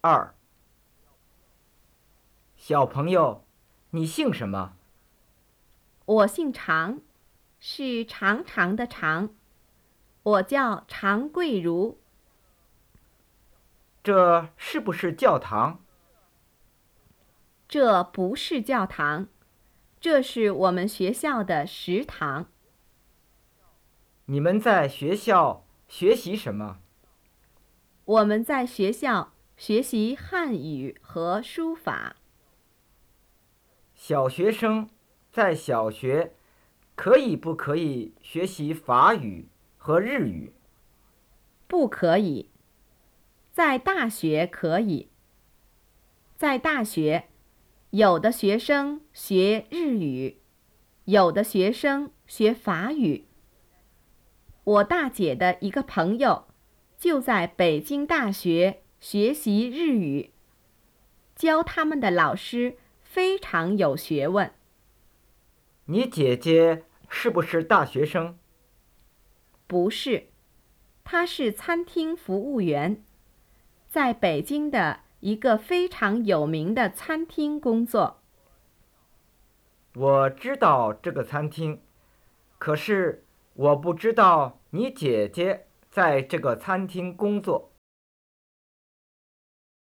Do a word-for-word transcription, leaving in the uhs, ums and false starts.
二。小朋友，你姓什么？ 我姓常，是长长的长，我叫常桂如。 这是不是教堂？ 这不是教堂，这是我们学校的食堂。 你们在学校学习什么？ 我们在学校学习汉语和书法。 小学生在小学可以不可以学习法语和日语？ 不可以，在大学可以。在大学，有的学生学日语，有的学生学法语。我大姐的一个朋友就在北京大学学习日语，教他们的老师非常有学问。 你姐姐是不是大学生？ 不是，他是餐厅服务员，在北京的一个非常有名的餐厅工作。 我知道这个餐厅，可是我不知道你姐姐在这个餐厅工作。